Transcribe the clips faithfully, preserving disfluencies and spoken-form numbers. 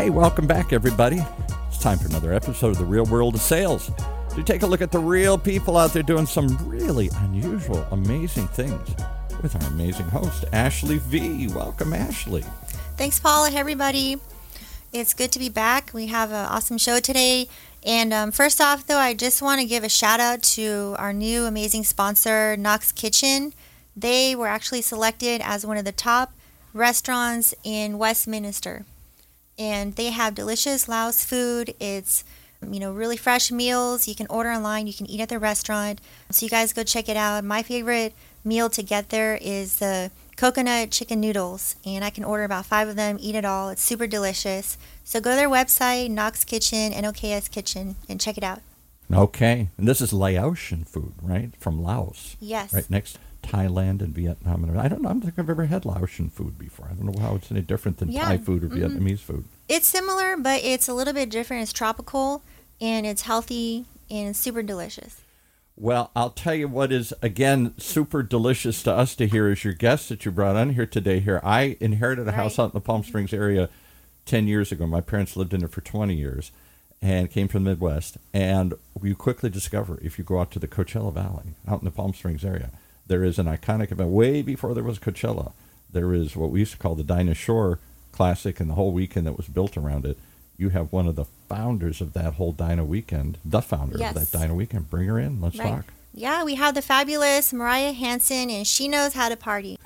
Hey, welcome back, everybody. It's time for another episode of The Real World of Sales. So take a look at the real people out there doing some really unusual, amazing things with our amazing host, Ashley V. Welcome, Ashley. Thanks, Paul. Hey, everybody. It's good to be back. We have an awesome show today. And um, first off, though, I just want to give a shout out to our new amazing sponsor, Knox Kitchen. They were actually selected as one of the top restaurants in Westminster. And they have delicious Laos food. It's, you know, really fresh meals. You can order online. You can eat at the restaurant. So you guys go check it out. My favorite meal to get there is the coconut chicken noodles. And I can order about five of them, eat it all. It's super delicious. So go to their website, Knox Kitchen, N O K S Kitchen, and check it out. Okay. And this is Laotian food, right? From Laos. Yes. Right next to Thailand and Vietnam. And I don't know. I don't think I've ever had Laotian food before. I don't know how it's any different than Yeah. Thai food or Mm-hmm. Vietnamese food. It's similar, but it's a little bit different. It's tropical, and it's healthy, and it's super delicious. Well, I'll tell you what is, again, super delicious to us to hear is your guest that you brought on here today. Here, I inherited a house Right. out in the Palm Springs area ten years ago. My parents lived in it for twenty years and came from the Midwest. And you quickly discover, if you go out to the Coachella Valley, out in the Palm Springs area, there is an iconic event. Way before there was Coachella, there is what we used to call the Dinah Shore Classic, and the whole weekend that was built around it. You have one of the founders of that whole Dinah weekend, the founder Yes. of that Dinah weekend. Bring her in. Let's Right. talk. Yeah, we have the fabulous Mariah Hansen, and she knows how to party.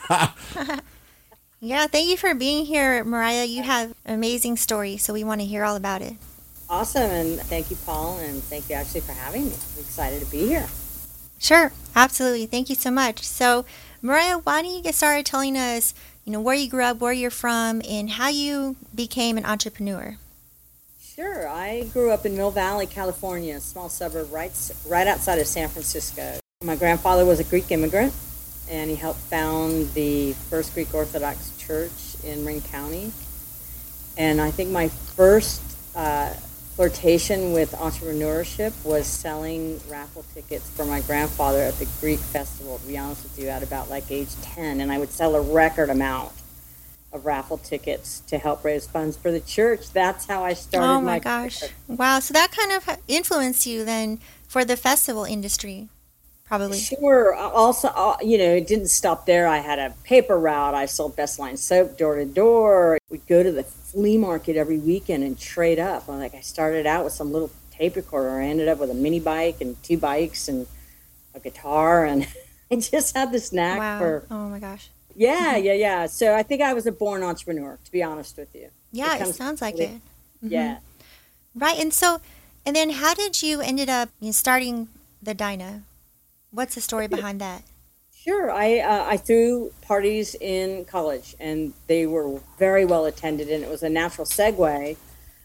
Yeah, thank you for being here, Mariah. You have an amazing story, so we want to hear all about it. Awesome, and thank you, Paul, and thank you actually for having me. I'm excited to be here. Sure, absolutely. Thank you so much. So, Mariah, why don't you get started telling us, you know, where you grew up, where you're from, and how you became an entrepreneur? Sure, I grew up in Mill Valley, California, a small suburb right, right outside of San Francisco. My grandfather was a Greek immigrant, and he helped found the first Greek Orthodox church in Marin County. And I think my first uh, flirtation with entrepreneurship was selling raffle tickets for my grandfather at the Greek festival, to be honest with you, at about like age ten. And I would sell a record amount of raffle tickets to help raise funds for the church. That's how I started Oh my my gosh. career. Wow. So that kind of influenced you then for the festival industry, probably. Sure. Also, uh, you know, it didn't stop there. I had a paper route. I sold Best Line soap door to door. We'd go to the flea market every weekend and trade up. Like I started out with some little tape recorder. I ended up with a mini bike and two bikes and a guitar, and I just had this knack Wow. for Oh my gosh. yeah, yeah, yeah. So I think I was a born entrepreneur, to be honest with you. Yeah, it comes sounds like really- it. Mhm. Yeah. Right. And so, and then how did you ended up you know, starting the Dinah? What's the story behind that? Sure. I uh, I threw parties in college, and they were very well attended, and it was a natural segue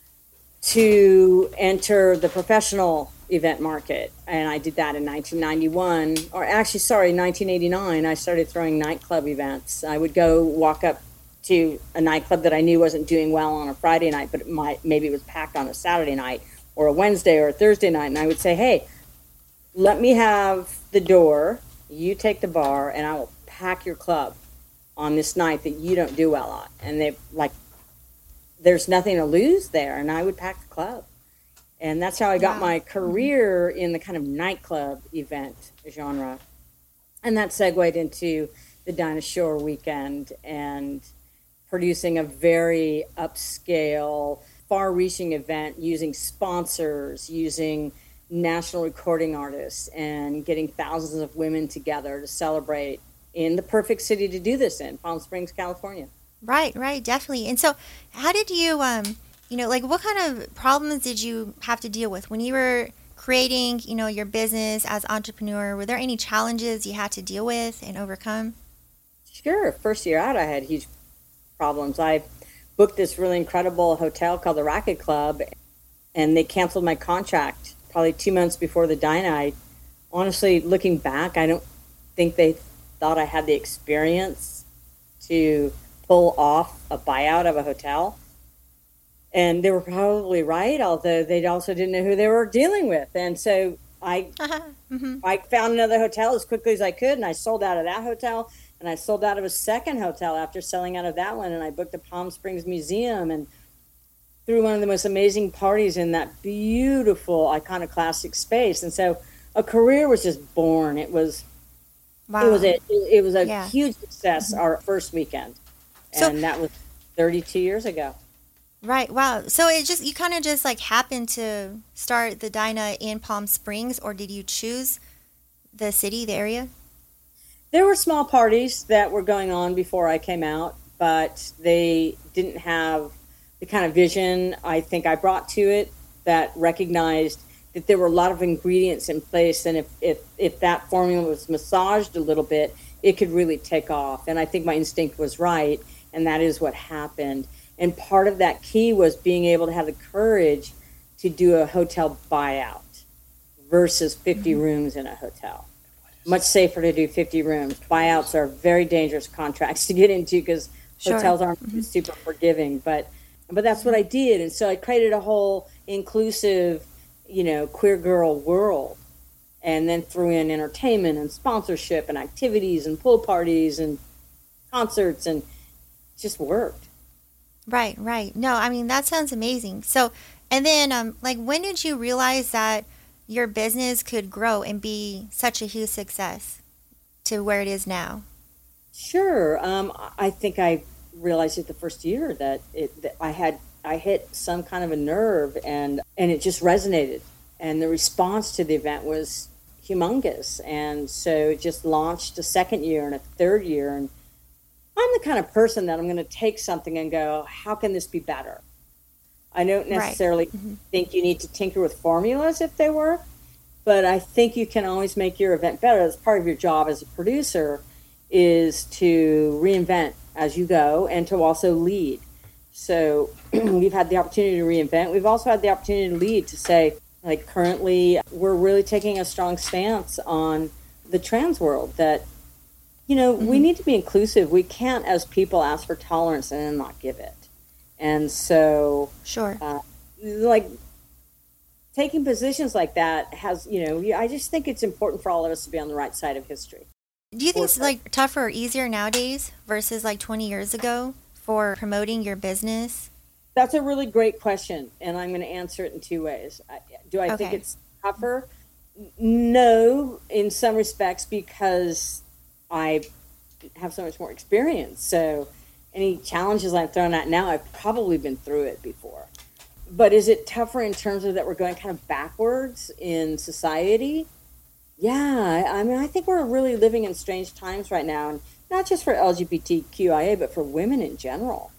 to enter the professional event market. And I did that in nineteen ninety-one, or actually, sorry, nineteen eighty-nine. I started throwing nightclub events. I would go walk up to a nightclub that I knew wasn't doing well on a Friday night, but it might maybe it was packed on a Saturday night or a Wednesday or a Thursday night, and I would say, hey, let me have the door, you take the bar, and I will pack your club on this night that you don't do well on. And they like, there's nothing to lose there, and I would pack the club. And that's how I got Wow. my career in the kind of nightclub event genre. And that segued into the Dinah Shore weekend and producing a very upscale, far-reaching event using sponsors, using national recording artists, and getting thousands of women together to celebrate in the perfect city to do this in, Palm Springs, California. Right, right, definitely. And so, how did you, um, you know, like what kind of problems did you have to deal with when you were creating, you know, your business as entrepreneur? Were there any challenges you had to deal with and overcome? Sure. First year out, I had huge problems. I booked this really incredible hotel called the Rocket Club, and they canceled my contract probably two months before the Dinah. I, honestly, looking back, I don't think they thought I had the experience to pull off a buyout of a hotel. And they were probably right, although they also didn't know who they were dealing with. And so I, hmm I found another hotel as quickly as I could, and I sold out of that hotel. And I sold out of a second hotel after selling out of that one. And I booked the Palm Springs Museum. And threw one of the most amazing parties in that beautiful iconoclastic space. And so a career was just born. It was Wow. it was a it was a Yeah. huge success our first weekend. So- And that was thirty-two years ago. Right. Wow. So it just, you kind of just like happened to start the Dinah in Palm Springs, or did you choose the city, the area? There were small parties that were going on before I came out, but they didn't have the kind of vision I think I brought to it that recognized that there were a lot of ingredients in place. And if, if, if that formula was massaged a little bit, it could really take off. And I think my instinct was right. And that is what happened. And part of that key was being able to have the courage to do a hotel buyout versus fifty mm-hmm. rooms in a hotel. Much safer to do fifty rooms. Buyouts are very dangerous contracts to get into because Sure. hotels aren't Mhm. super forgiving. But but that's what I did. And so I created a whole inclusive, you know, queer girl world. And then threw in entertainment and sponsorship and activities and pool parties and concerts, and just worked. Right, right. No, I mean, that sounds amazing. So, and then, um, like, when did you realize that your business could grow and be such a huge success to where it is now? Sure. Um, I think I realized it the first year that it that I had I hit some kind of a nerve, and and it just resonated, and the response to the event was humongous, and so it just launched a second year and a third year. And I'm the kind of person that I'm going to take something and go, how can this be better? I don't necessarily Right. Mm-hmm. think you need to tinker with formulas if they work, but I think you can always make your event better. That's part of your job as a producer, is to reinvent as you go and to also lead. So we've had the opportunity to reinvent. We've also had the opportunity to lead, to say, like, currently we're really taking a strong stance on the trans world, that, you know, mm-hmm. we need to be inclusive. We can't, as people, ask for tolerance and then not give it. And so, Sure. uh, like, taking positions like that has, you know, I just think it's important for all of us to be on the right side of history. Do you think it's like tougher or easier nowadays versus like twenty years ago for promoting your business? That's a really great question, and I'm going to answer it in two ways. I, do I Okay. think it's tougher? No, in some respects, because I have so much more experience. So any challenges I'm throwing at now, I've probably been through it before. But is it tougher in terms of that we're going kind of backwards in society? Yeah, I mean, I think we're really living in strange times right now, and not just for L G B T Q I A, but for women in general.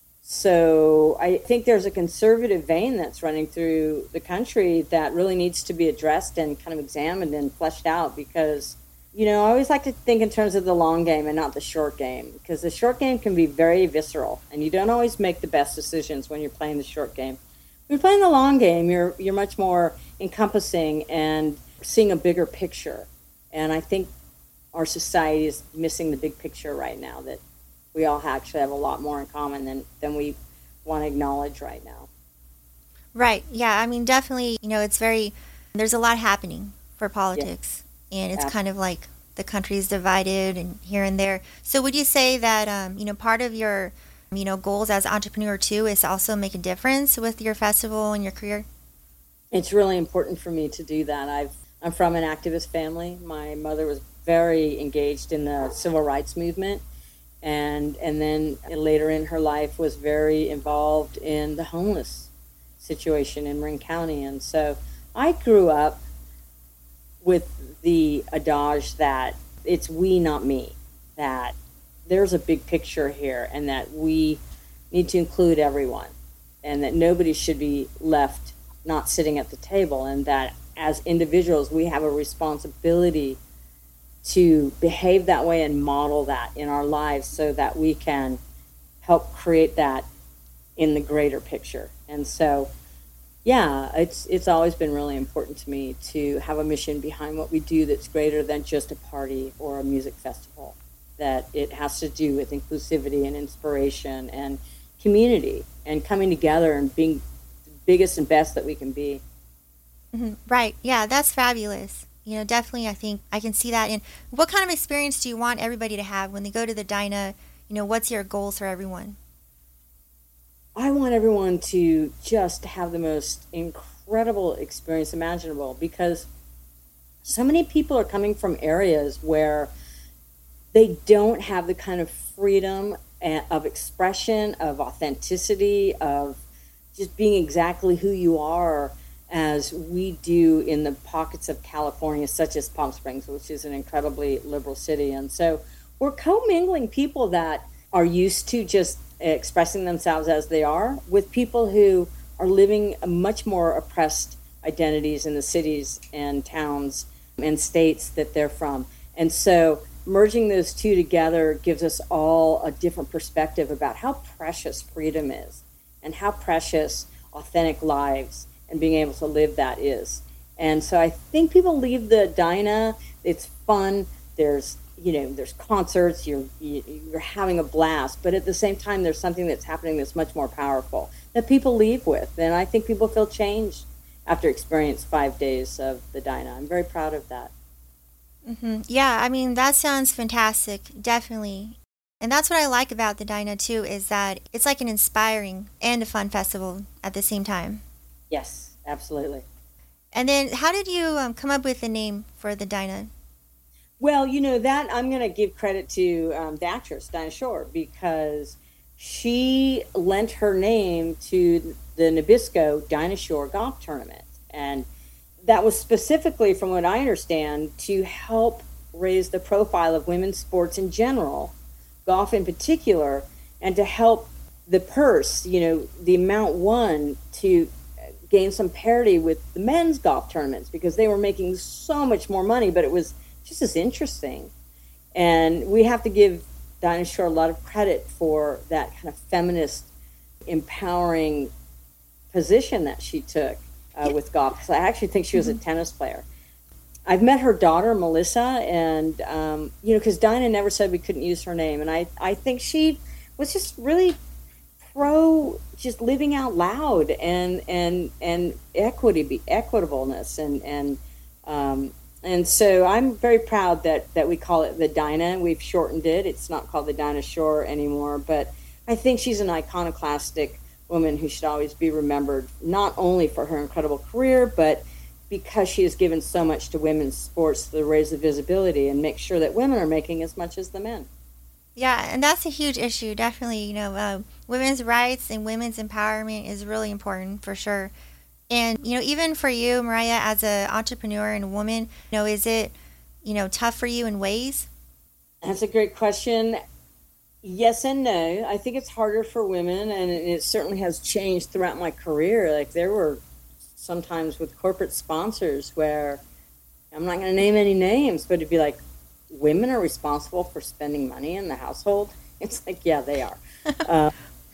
So I think there's a conservative vein that's running through the country that really needs to be addressed and kind of examined and fleshed out, because, you know, I always like to think in terms of the long game and not the short game, because the short game can be very visceral, and you don't always make the best decisions when you're playing the short game. When you're playing the long game, you're you're much more encompassing and seeing a bigger picture. And I think our society is missing the big picture right now, that we all actually have a lot more in common than, than we want to acknowledge right now. Right. Yeah. I mean, definitely, you know, it's very, there's a lot happening for politics, and it's Yeah. kind of like the country's divided and here and there. So would you say that, um, you know, part of your, you know, goals as an entrepreneur too is to also make a difference with your festival and your career? It's really important for me to do that. I've, I'm from an activist family. My mother was very engaged in the civil rights movement, and and then later in her life was very involved in the homeless situation in Marin County. And so I grew up with the adage that it's we, not me, that there's a big picture here, and that we need to include everyone, and that nobody should be left not sitting at the table, and that as individuals we have a responsibility to behave that way and model that in our lives, so that we can help create that in the greater picture. And so, yeah, it's it's always been really important to me to have a mission behind what we do that's greater than just a party or a music festival, that it has to do with inclusivity and inspiration and community and coming together and being the biggest and best that we can be. Mm-hmm. Right. Yeah, that's fabulous. You know, definitely, I think I can see that. And what kind of experience do you want everybody to have when they go to the Dinah? You know, what's your goals for everyone? I want everyone to just have the most incredible experience imaginable, because so many people are coming from areas where they don't have the kind of freedom of expression, of authenticity, of just being exactly who you are as we do in the pockets of California, such as Palm Springs, which is an incredibly liberal city. And so we're commingling people that are used to just expressing themselves as they are with people who are living much more oppressed identities in the cities and towns and states that they're from. And so merging those two together gives us all a different perspective about how precious freedom is and how precious authentic lives and being able to live that is. And so I think people leave the Dinah, it's fun, there's, you know, there's concerts, you're you're having a blast, but at the same time there's something that's happening that's much more powerful that people leave with. And I think people feel changed after experience five days of the Dinah. I'm very proud of that. Mm-hmm. Yeah, I mean, that sounds fantastic, definitely. And that's what I like about the Dinah too, is that it's like an inspiring and a fun festival at the same time. Yes, absolutely. And then how did you um, come up with the name for the Dinah? Well, you know, that I'm going to give credit to um, the actress, Dinah Shore, because she lent her name to the Nabisco Dinah Shore Golf Tournament. And that was specifically, from what I understand, to help raise the profile of women's sports in general, golf in particular, and to help the purse, you know, the amount won, to gain some parity with the men's golf tournaments, because they were making so much more money, but it was just as interesting. And we have to give Dinah Shore a lot of credit for that kind of feminist, empowering position that she took uh, with golf. Because I actually think she was mm-hmm. a tennis player. I've met her daughter, Melissa, and, um, you know, because Dinah never said we couldn't use her name. And I, I think she was just really pro just living out loud and and and equity equitableness and and um, and so I'm very proud that that we call it the Dinah. We've shortened it. It's not called the Dinah Shore anymore, but I think she's an iconoclastic woman who should always be remembered, not only for her incredible career, but because she has given so much to women's sports to raise the visibility and make sure that women are making as much as the men. Yeah, and that's a huge issue, definitely. You know, uh, women's rights and women's empowerment is really important for sure. And, you know, even for you, Mariah, as an entrepreneur and a woman, you know, is it, you know, tough for you in ways? That's a great question. Yes and no. I think it's harder for women, and it certainly has changed throughout my career. Like, there were sometimes with corporate sponsors where, I'm not going to name any names, but it'd be like, women are responsible for spending money in the household. It's like, yeah, they are. Uh,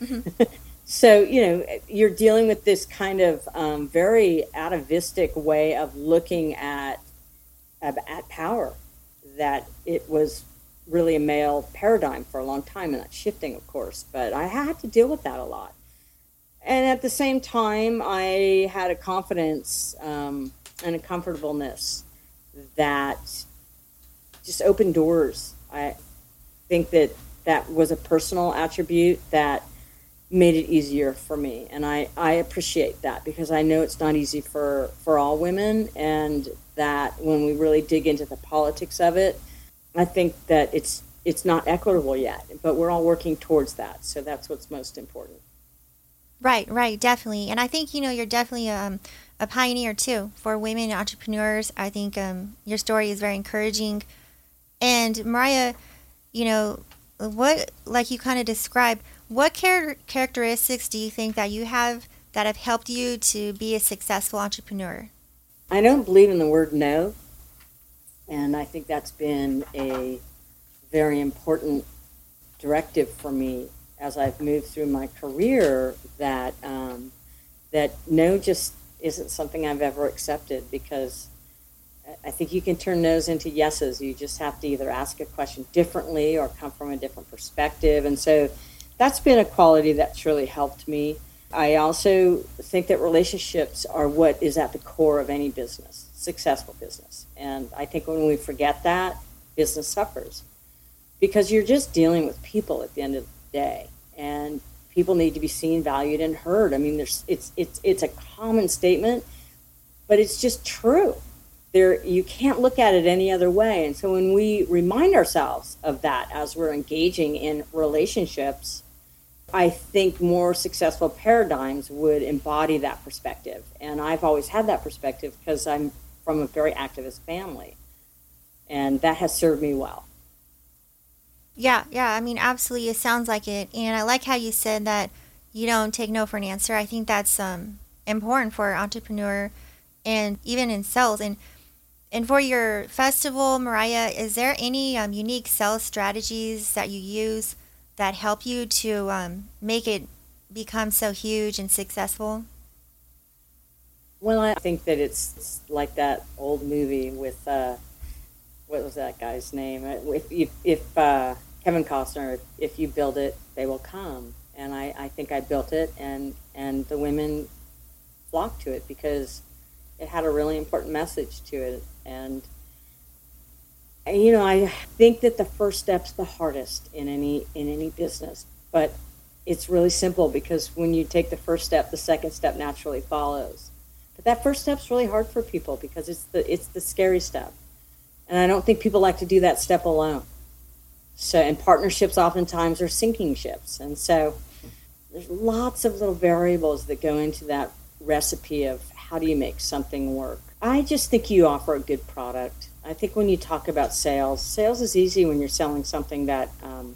so, you know, you're dealing with this kind of um, very atavistic way of looking at, at at power, that it was really a male paradigm for a long time, and that's shifting, of course. But I had to deal with that a lot. And at the same time, I had a confidence um, and a comfortableness that just opened doors. I think that that was a personal attribute that made it easier for me. And I, I appreciate that, because I know it's not easy for, for all women, and that when we really dig into the politics of it, I think that it's it's not equitable yet, but we're all working towards that. So that's what's most important. Right, right, definitely. And I think, you know, you're definitely um, a pioneer too for women entrepreneurs. I think um, your story is very encouraging. And Mariah, you know, what, like you kind of described, what char- characteristics do you think that you have that have helped you to be a successful entrepreneur? I don't believe in the word no. And I think that's been a very important directive for me as I've moved through my career, that um, that no just isn't something I've ever accepted, because I think you can turn no's into yeses. You just have to either ask a question differently or come from a different perspective. And so that's been a quality that's really helped me. I also think that relationships are what is at the core of any business, successful business. And I think when we forget that, business suffers, because you're just dealing with people at the end of the day. And people need to be seen, valued, and heard. I mean, there's it's it's it's a common statement, but it's just true. There, you can't look at it any other way. And so when we remind ourselves of that as we're engaging in relationships, I think more successful paradigms would embody that perspective. And I've always had that perspective because I'm from a very activist family, and that has served me well. Yeah, yeah, I mean, absolutely, it sounds like it. And I like how you said that you don't take no for an answer. I think that's um, important for an entrepreneur and even in sales. And and for your festival, Mariah, is there any um, unique sales strategies that you use that help you to um, make it become so huge and successful? Well, I think that it's, it's like that old movie with, uh, what was that guy's name? If, if, if uh, Kevin Costner, if you build it, they will come. And I, I think I built it, and, and the women flocked to it because it had a really important message to it. And, you know, I think that the first step's the hardest in any in any business, but it's really simple because when you take the first step, the second step naturally follows. But that first step's really hard for people because it's the it's the scary step, and I don't think people like to do that step alone. So, and partnerships oftentimes are sinking ships, and so there's lots of little variables that go into that recipe of how do you make something work. I just think you offer a good product. I think when you talk about sales, sales is easy when you're selling something that um,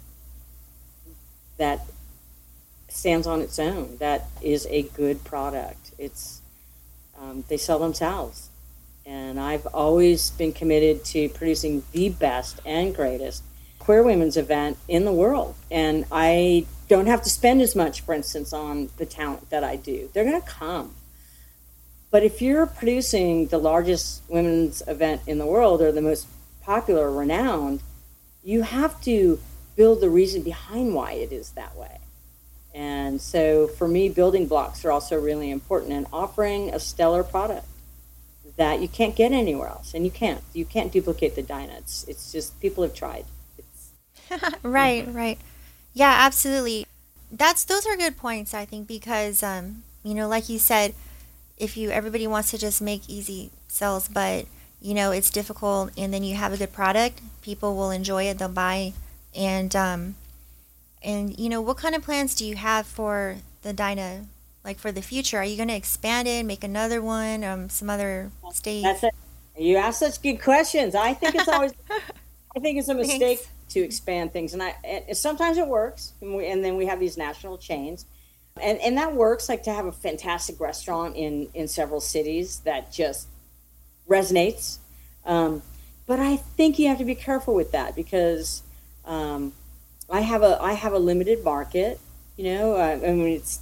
that stands on its own. That is a good product. It's um, they sell themselves, and I've always been committed to producing the best and greatest queer women's event in the world. And I don't have to spend as much, for instance, on the talent that I do. They're going to come. But if you're producing the largest women's event in the world or the most popular, renowned, you have to build the reason behind why it is that way. And so for me, building blocks are also really important, and offering a stellar product that you can't get anywhere else. And you can't. You can't duplicate the Dyna. It's, it's just, people have tried. It's, Right, right. Yeah, absolutely. That's those are good points, I think, because um, you know, like you said, if you everybody wants to just make easy sales, but you know it's difficult, and then you have a good product, people will enjoy it, they'll buy, and um, and you know, what kind of plans do you have for the Dyna, like for the future? Are you going to expand it, make another one, um, some other state? that's it. You ask such good questions. I think it's always, I think it's a mistake Thanks. to expand things, and I and sometimes it works, and, we, and then we have these national chains. And and that works, like to have a fantastic restaurant in, in several cities that just resonates. Um, but I think you have to be careful with that because um, I have a I have a limited market. You know, uh, I mean it's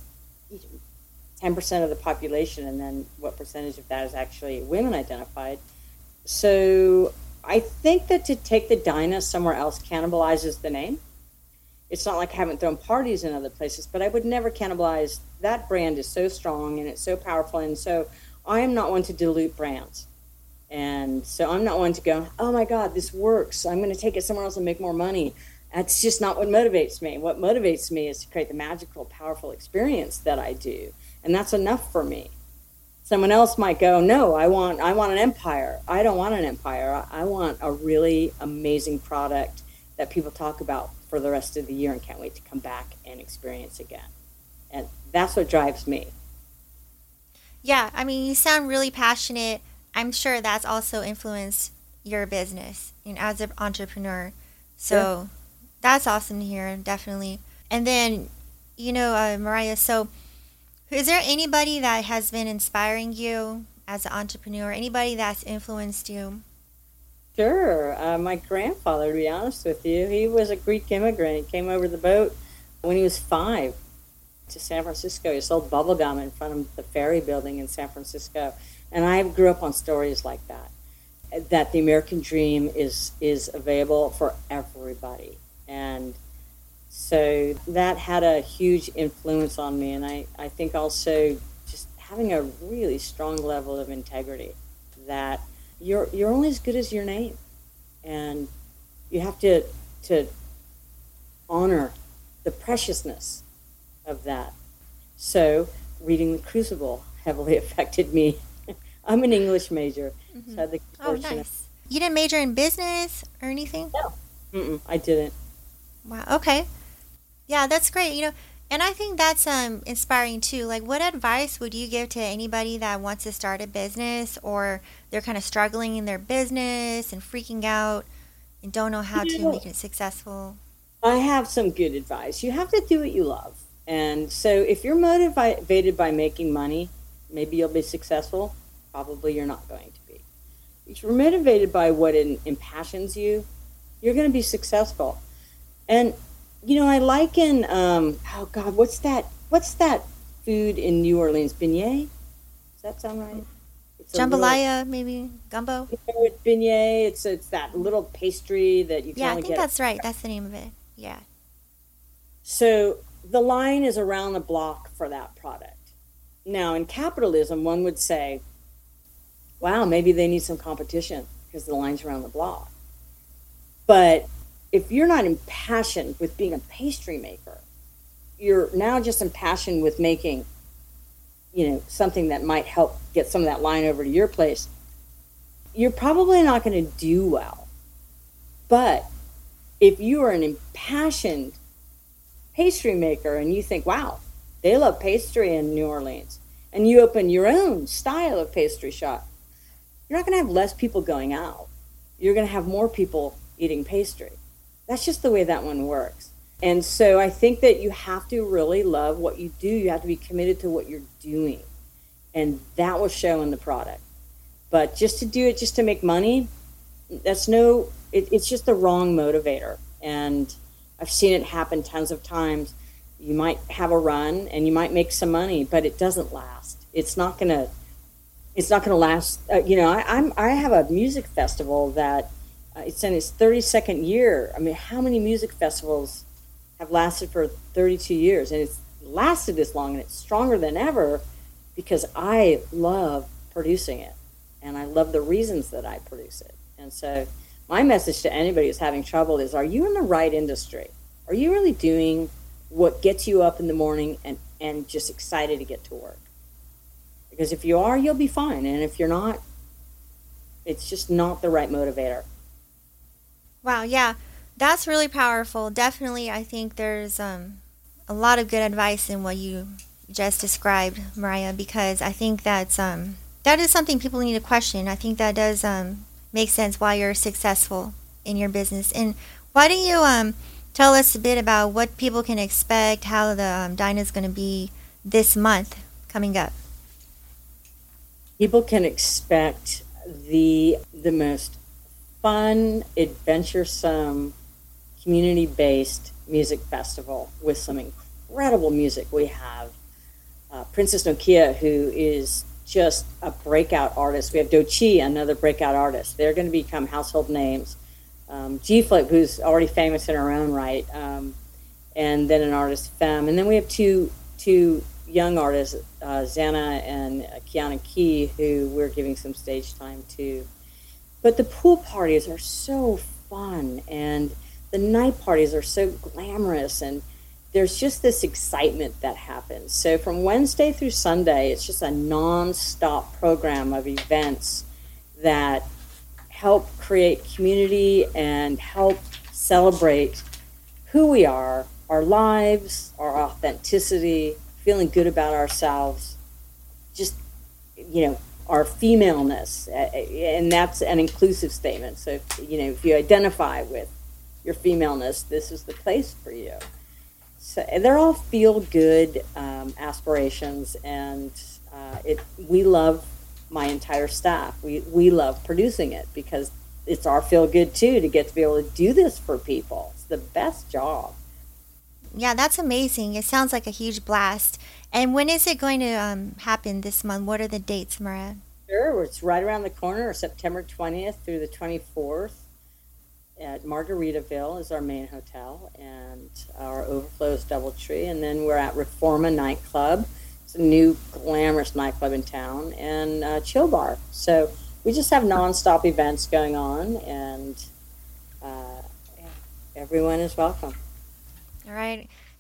ten percent of the population, and then what percentage of that is actually women identified? So I think that to take the Dyna somewhere else cannibalizes the name. It's not like I haven't thrown parties in other places, but I would never cannibalize. That brand is so strong and it's so powerful. And so I am not one to dilute brands. And so I'm not one to go, oh my God, this works, I'm going to take it somewhere else and make more money. That's just not what motivates me. What motivates me is to create the magical, powerful experience that I do. And that's enough for me. Someone else might go, no, I want, I want an empire. I don't want an empire. I want a really amazing product that people talk about for the rest of the year and can't wait to come back and experience again. And that's what drives me. Yeah, I mean, you sound really passionate. I'm sure that's also influenced your business and as an entrepreneur. So Yeah. that's awesome to hear, definitely. And then, you know, uh, Mariah, so is there anybody that has been inspiring you as an entrepreneur? Anybody that's influenced you? Sure. Uh, my grandfather, to be honest with you, he was a Greek immigrant. He came over the boat when he was five to San Francisco. He sold bubble gum in front of the ferry building in San Francisco. And I grew up on stories like that, that the American dream is, is available for everybody. And so that had a huge influence on me. And I, I think also just having a really strong level of integrity, that you're you're only as good as your name, and you have to to honor the preciousness of that. So reading The Crucible heavily affected me. I'm an English major, Mm-hmm. so I had the Oh, fortunate. nice. You didn't major in business or anything? No, mm-mm, I didn't. Wow. Okay. Yeah, that's great. You know, and I think that's um inspiring too. Like, what advice would you give to anybody that wants to start a business or they're kind of struggling in their business and freaking out and don't know how You to know, make it successful? I have some good advice. You have to do what you love. And so if you're motivated by making money, maybe you'll be successful. Probably you're not going to be. If you're motivated by what in, impassions you, you're going to be successful. And you know, I liken um oh God, what's that what's that food in New Orleans? Beignet? Does that sound right? It's a little Jambalaya, maybe gumbo? you know, it's beignet. It's it's that little pastry that you can Yeah, I only think get. that's right. That's the name of it. Yeah. So the line is around the block for that product. Now, in capitalism, one would say, wow, maybe they need some competition because the line's around the block. But if you're not impassioned with being a pastry maker, you're now just impassioned with making, you know, something that might help get some of that line over to your place, you're probably not going to do well. But if you are an impassioned pastry maker and you think, wow, they love pastry in New Orleans, and you open your own style of pastry shop, you're not going to have less people going out. You're going to have more people eating pastry. That's just the way that one works. And so I think that you have to really love what you do. You have to be committed to what you're doing. And that will show in the product. But just to do it just to make money, that's no, it, it's just the wrong motivator. And I've seen it happen tons of times. You might have a run and you might make some money, but it doesn't last. It's not going to, it's not going to last. Uh, you know, I, I'm, I have a music festival that uh, it's in its thirty-second year. I mean, how many music festivals have lasted for thirty-two years? And it's lasted this long and it's stronger than ever because I love producing it and I love the reasons that I produce it. And so my message to anybody who's having trouble is, are you in the right industry? Are you really doing what gets you up in the morning and, and just excited to get to work? Because if you are, you'll be fine. And if you're not, it's just not the right motivator. Wow, yeah. That's really powerful. Definitely, I think there's um, a lot of good advice in what you just described, Mariah, because I think that's um, that is something people need to question. I think that does um, make sense why you're successful in your business. And why don't you um, tell us a bit about what people can expect, how the um, Dinah is going to be this month coming up? People can expect the the most fun, adventuresome, community-based music festival with some incredible music. We have uh, Princess Nokia, who is just a breakout artist. We have Doechii, another breakout artist. They're going to become household names. Um, G-Flip, who's already famous in her own right, um, and then an artist, Femme. And then we have two two young artists, uh, Xana and uh, Kiana Key, who we're giving some stage time to. But the pool parties are so fun, and the night parties are so glamorous, and there's just this excitement that happens. So from Wednesday through Sunday, it's just a non-stop program of events that help create community and help celebrate who we are, our lives, our authenticity, feeling good about ourselves, just, you know, our femaleness. And that's an inclusive statement. So, if, you know, if you identify with your femaleness, this is the place for you. So and they're all feel-good um, aspirations, and uh, it. We love my entire staff. We we love producing it because it's our feel-good too to get to be able to do this for people. It's the best job. Yeah, that's amazing. It sounds like a huge blast. And when is it going to um, happen this month? What are the dates, Mariah? Sure, it's right around the corner, September twentieth through the twenty-fourth. At Margaritaville is our main hotel, and our overflow is Doubletree. And then we're at Reforma Nightclub. It's a new glamorous nightclub in town, and uh, Chill Bar. So we just have nonstop events going on, and uh, everyone is welcome. All right.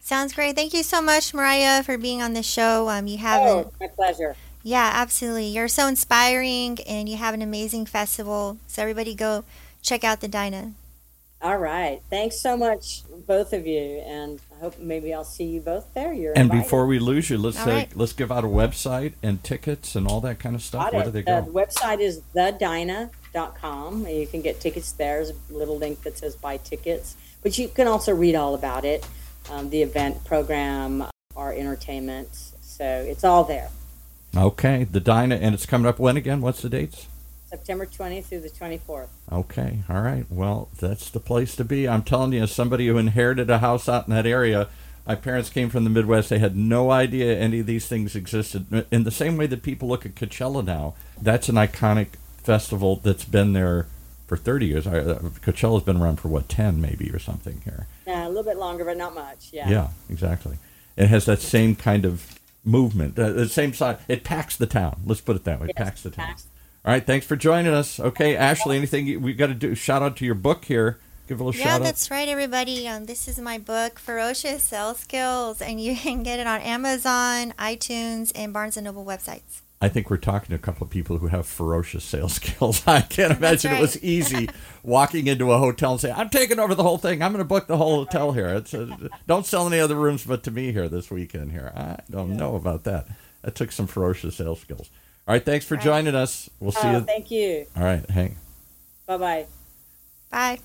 Sounds great. Thank you so much, Mariah, for being on the show. Um, you have Oh, an, my pleasure. yeah, absolutely. You're so inspiring, and you have an amazing festival. So everybody, go check out the Dinah. All right. Thanks so much, both of you, and I hope maybe I'll see you both there. You're And invited. before we lose you, let's All say, right. let's give out a website and tickets and all that kind of stuff. Got Where it. do they The go? website is the dinah dot com. You can get tickets there. There's a little link that says buy tickets. But you can also read all about it, um, the event program, our entertainment. So it's all there. Okay, the Dinah, and it's coming up when again? What's the dates? September twentieth through the twenty-fourth. Okay, all right. Well, that's the place to be. I'm telling you, as somebody who inherited a house out in that area, my parents came from the Midwest. They had no idea any of these things existed. In the same way that people look at Coachella now, that's an iconic festival that's been there for thirty years. I- uh, Coachella's been around for, what, ten maybe or something here. Yeah, a little bit longer, but not much. Yeah. Yeah, exactly. It has that same kind of movement, uh, the same side. It packs the town. Let's put it that way. It Yes, packs the town. packs. All right, thanks for joining us. Okay, Ashley, anything you, we got to do? Shout out to your book here. Give a little Yeah, shout out. that's right, everybody. Um, this is my book, Ferocious Sales Skills, and you can get it on Amazon, iTunes, and Barnes and Noble websites. I think we're talking to a couple of people who have ferocious sales skills. I can't imagine right. it was easy walking into a hotel and saying, I'm taking over the whole thing. I'm going to book the whole hotel here. It's a, don't sell any other rooms but to me here this weekend here. I don't know about that. That took some ferocious sales skills. All right, thanks for Right. joining us. We'll see Oh, you. thank you. All right, hang. Bye-bye. Bye.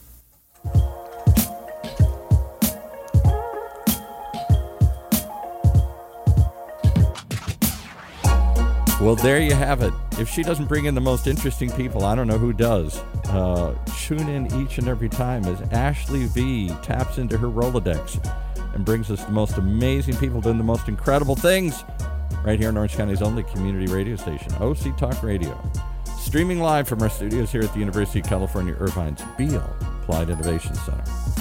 Well, there you have it. If she doesn't bring in the most interesting people, I don't know who does. Uh, tune in each and every time as Ashley V taps into her Rolodex and brings us the most amazing people doing the most incredible things right here in Orange County's only community radio station, O C Talk Radio. Streaming live from our studios here at the University of California, Irvine's Beale Applied Innovation Center.